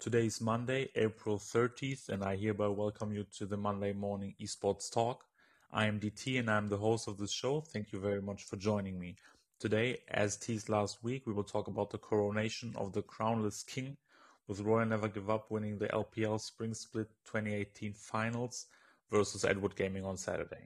Today is Monday, April 30th, and I hereby welcome you to the Monday Morning Esports Talk. I am DT and I'm the host of this show. Thank you very much for joining me. Today, as teased last week, we will talk about the coronation of the crownless king, with Royal Never Give Up winning the LPL Spring Split 2018 finals versus Edward Gaming on Saturday.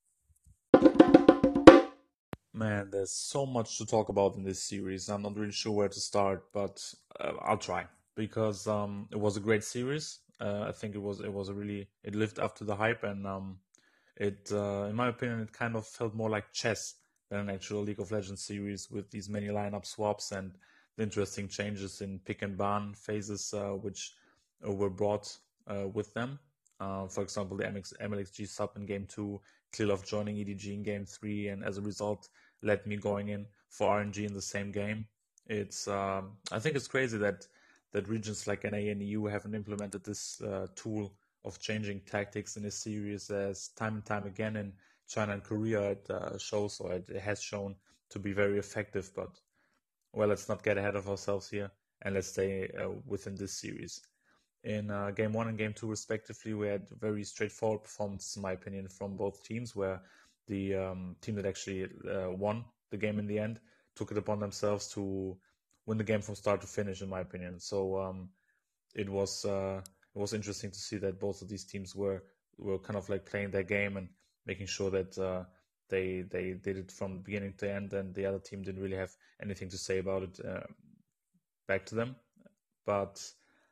Man, there's so much to talk about in this series. I'm not really sure where to start, but I'll try because it was a great series. I think it lived up to the hype, and in my opinion, it kind of felt more like chess than an actual League of Legends series with these many lineup swaps and the interesting changes in pick and ban phases which were brought with them. For example, the MLXG sub in Game 2, Clearlove joining EDG in Game 3, and as a result, led me going in for RNG in the same game. I think it's crazy that regions like NA and EU haven't implemented this tool of changing tactics in a series as time and time again in China and Korea it shows, or it has shown to be very effective. But, well, let's not get ahead of ourselves here and let's stay within this series. In Game 1 and Game 2 respectively, we had very straightforward performances in my opinion from both teams, where the team that actually won the game in the end took it upon themselves to win the game from start to finish, in my opinion. So it was interesting to see that both of these teams were kind of like playing their game and making sure that they did it from beginning to end, and the other team didn't really have anything to say about it back to them. But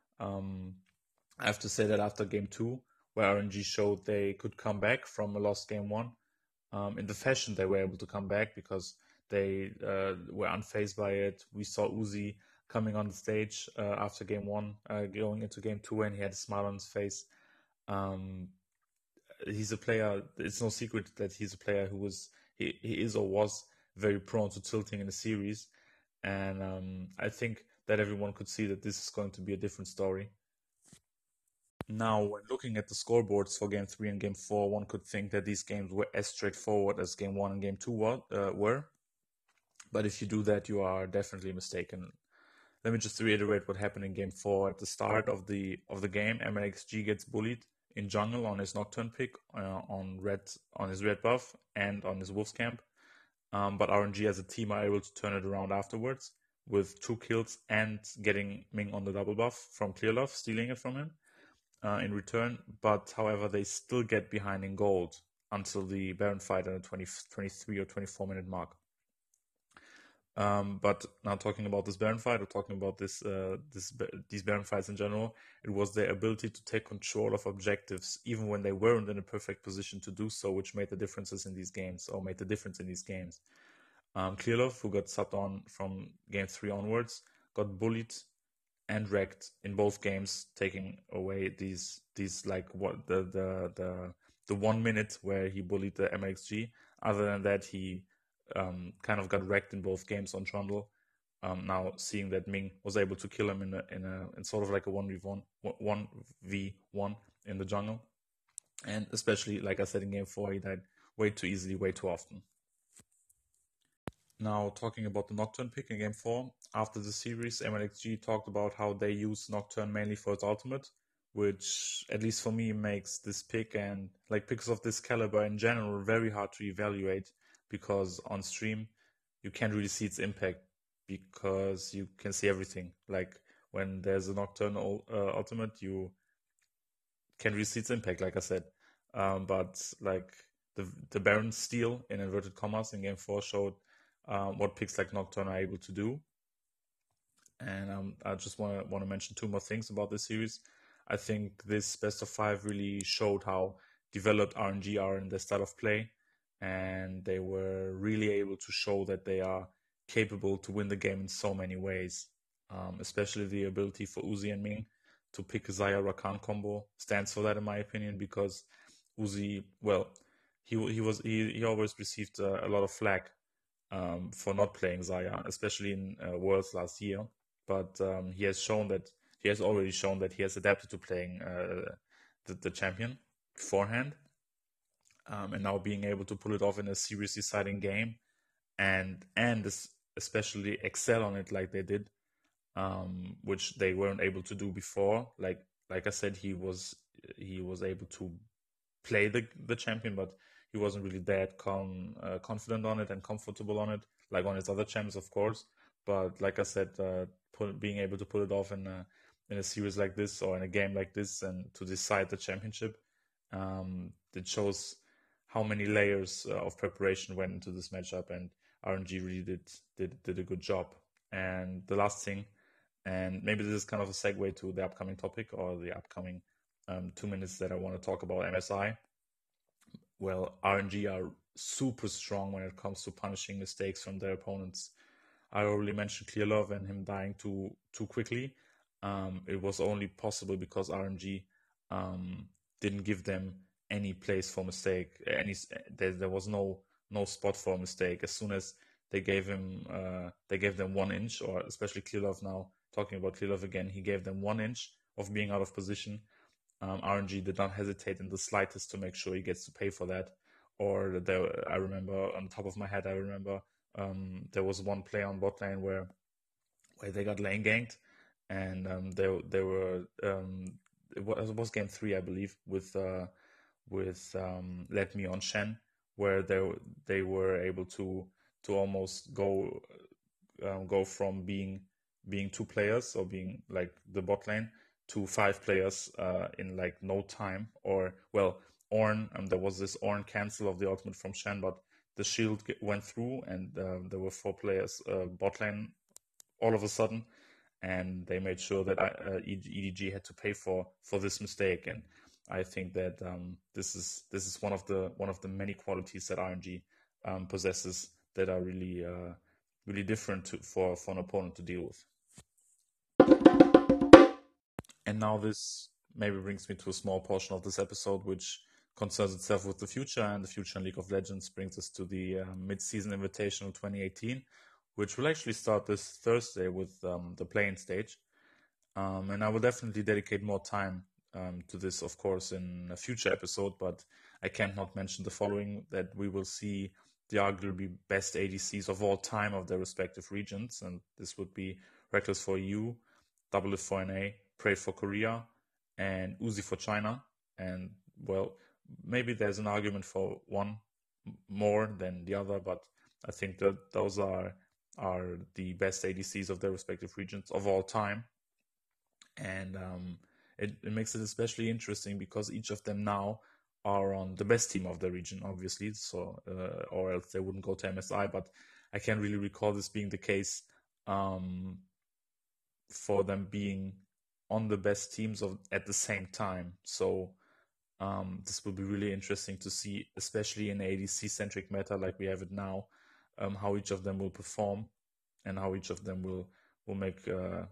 I have to say that after Game 2, where RNG showed they could come back from a lost Game 1, in the fashion they were able to come back because they were unfazed by it. We saw Uzi coming on the stage after Game 1, going into Game 2, and he had a smile on his face. He's a player, it's no secret that he's a player he is or was very prone to tilting in the series. And I think that everyone could see that this is going to be a different story. Now, when looking at the scoreboards for Game 3 and Game 4, one could think that these games were as straightforward as Game 1 and Game 2 were. But if you do that, you are definitely mistaken. Let me just reiterate what happened in Game 4. At the start of the game, MLXG gets bullied in jungle on his Nocturne pick, on his red buff, and on his Wolf's Camp. But RNG as a team are able to turn it around afterwards with 2 kills and getting Ming on the double buff from Clearlove, stealing it from him in return. But however, they still get behind in gold until the Baron fight at the 23 or 24 minute mark. But now talking about this Baron fight, or talking about these Baron fights in general, it was their ability to take control of objectives even when they weren't in a perfect position to do so, which made the difference in these games. Clearlove, who got subbed on from Game 3 onwards, got bullied and wrecked in both games, taking away these like what the 1 minute where he bullied the MLXG. Other than that, he kind of got wrecked in both games on Trundle. Now seeing that Ming was able to kill him in sort of like a 1v1 in the jungle, and especially like I said in Game 4, he died way too easily, way too often. Now talking about the Nocturne pick in Game 4, after the series, MLXG talked about how they use Nocturne mainly for its ultimate, which at least for me makes this pick and like picks of this caliber in general very hard to evaluate, because on stream you can't really see its impact because you can see everything. Like when there's a Nocturne ultimate, you can really see its impact, like I said. But like the Baron steal in inverted commas in Game 4 showed what picks like Nocturne are able to do. And I just want to mention 2 more things about this series. I think this best of 5 really showed how developed RNG are in their style of play, and they were really able to show that they are capable to win the game in so many ways. Especially the ability for Uzi and Ming to pick a Xayah Rakan combo stands for that, in my opinion, because Uzi, well, he always received a lot of flack for not playing Xayah, especially in Worlds last year. But he has already shown that he has adapted to playing the champion beforehand, and now being able to pull it off in a series deciding game, and especially excel on it like they did, which they weren't able to do before. Like I said, he was able to play the champion, but he wasn't really that confident on it and comfortable on it, like on his other champs, of course. But like I said, being able to pull it off in a series like this or in a game like this and to decide the championship, it shows how many layers of preparation went into this matchup, and RNG really did a good job. And the last thing, and maybe this is kind of a segue to the upcoming topic or the upcoming 2 minutes that I want to talk about MSI. Well, RNG are super strong when it comes to punishing mistakes from their opponents. I already mentioned Clearlove and him dying too quickly. It was only possible because RNG didn't give them any place for mistake. There was no spot for a mistake. As soon as they gave them 1 inch, or especially Clearlove now, talking about Clearlove again, he gave them 1 inch of being out of position. RNG did not hesitate in the slightest to make sure he gets to pay for that. Or I remember, on top of my head, there was one play on bot lane where they got lane ganked, and they were it was game 3, I believe, with Let Me on Shen, where they were able to almost go from being 2 players, or being like the bot lane, to 5 players in like no time. Or well, Ornn, there was this Ornn cancel of the ultimate from Shen, but the shield went through, and there were 4 players bot lane all of a sudden, and they made sure that EDG had to pay for this mistake. And I think that this is one of the many qualities that RNG possesses that are really really different for an opponent to deal with. And now this maybe brings me to a small portion of this episode, which concerns itself with the future, and the future in League of Legends brings us to the mid-season invitational 2018, which will actually start this Thursday with the play-in stage. And I will definitely dedicate more time to this, of course, in a future episode, but I can't not mention the following: that we will see the arguably best ADCs of all time of their respective regions, and this would be Rekkles for EU, Doublelift for NA, Prey for Korea, and Uzi for China. And well, maybe there's an argument for one more than the other, but I think that those are the best ADCs of their respective regions of all time. And it makes it especially interesting because each of them now are on the best team of the region, obviously, so or else they wouldn't go to MSI. But I can't really recall this being the case for them being on the best teams at the same time. So this will be really interesting to see, especially in ADC-centric meta like we have it now, how each of them will perform, and how each of them will make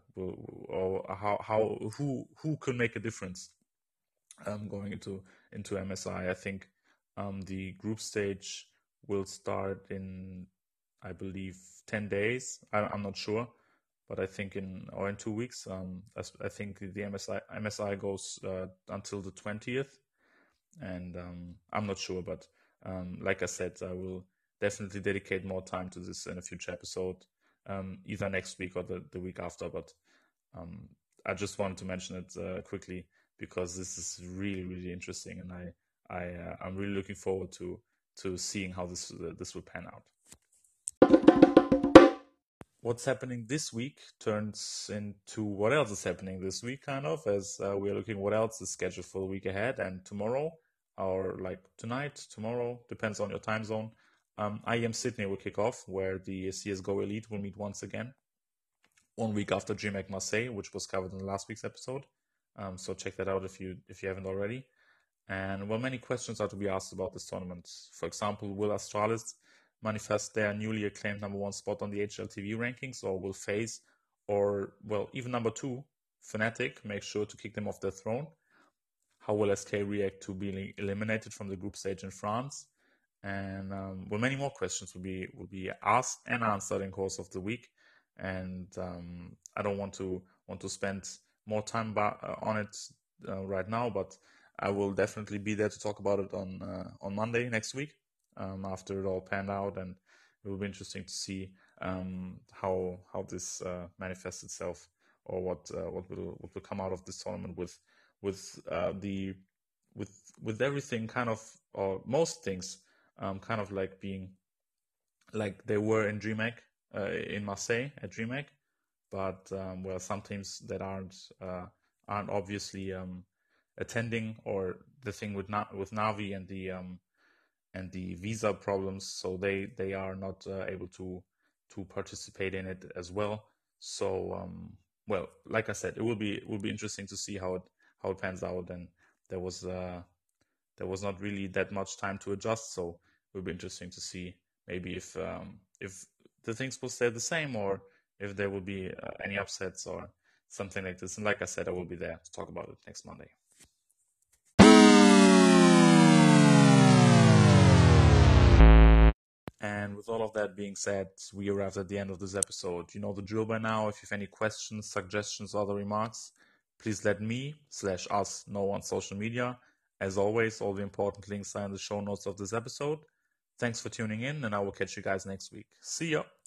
who can make a difference going into MSI. I think the group stage will start in, I believe, 10 days. I'm not sure, but I think in 2 weeks. I think the MSI goes until the 20th, and I'm not sure, but like I said, I will definitely dedicate more time to this in a future episode, either next week or the week after. But I just wanted to mention it quickly because this is really, really interesting, and I'm really looking forward to seeing how this will pan out. What's happening this week turns into what else is happening this week, kind of, as we're looking what else is scheduled for the week ahead. And tomorrow, or like tonight, tomorrow, depends on your time zone, IEM Sydney will kick off, where the CSGO Elite will meet once again, 1 week after DreamHack Marseille, which was covered in last week's episode. So check that out if you haven't already. And well, many questions are to be asked about this tournament. For example, will Astralis manifest their newly acclaimed #1 spot on the HLTV rankings, or will FaZe, or well, even number 2, Fnatic, make sure to kick them off their throne? How will SK react to being eliminated from the group stage in France? And well, many more questions will be asked and answered in the course of the week. And I don't want to spend more time on it right now, but I will definitely be there to talk about it on Monday next week, after it all panned out. And it will be interesting to see how this manifests itself, or what will come out of this tournament with with everything kind of, or most things kind of like being like they were in DreamHack, in Marseille at DreamHack, but well, some teams that aren't obviously attending, or the thing with with Navi and the visa problems, so they are not able to participate in it as well. So well, like I said, it will be interesting to see how it pans out. And there was not really that much time to adjust, so it will be interesting to see maybe if the things will stay the same, or if there will be any upsets or something like this. And like I said, I will be there to talk about it next Monday. And with all of that being said, we arrived at the end of this episode. You know the drill by now. If you have any questions, suggestions, or other remarks, please let me/us know on social media. As always, all the important links are in the show notes of this episode. Thanks for tuning in, and I will catch you guys next week. See ya!